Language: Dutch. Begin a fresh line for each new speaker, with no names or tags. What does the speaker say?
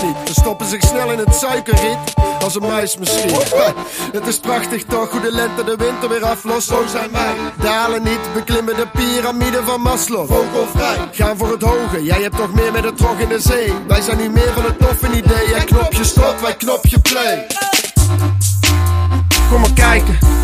niet. Ze stoppen zich snel in het suikerriet, als een muis misschien. Het is prachtig toch, hoe de lente de winter weer aflost. Zo zijn wij, dalen niet, beklimmen de piramide van Maslow. Vogelvrij, gaan voor het hoge, jij hebt toch meer met het trog in de zee. Wij zijn niet meer van het toffe idee, jij knopje stop, wij knopje play. Kom maar kijken,